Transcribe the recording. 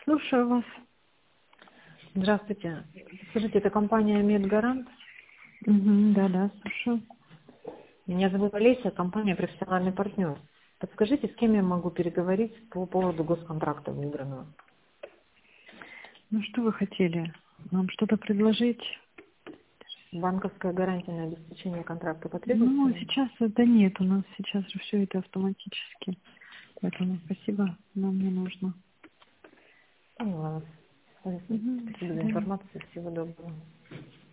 Слушаю вас. Здравствуйте. Скажите, это компания Медгарант? Да, слушаю. Меня зовут Олеся, компания «Профессиональный партнер». Подскажите, с кем я могу переговорить по поводу госконтракта выигранного? Ну, что вы хотели? Нам что-то предложить? Банковская гарантия на обеспечение контракта потребуется? Ну, сейчас это нет. У нас сейчас же все это автоматически. Поэтому спасибо, нам не нужно. Поняла вас. До Спасибо за свидания. информацию. Всего доброго.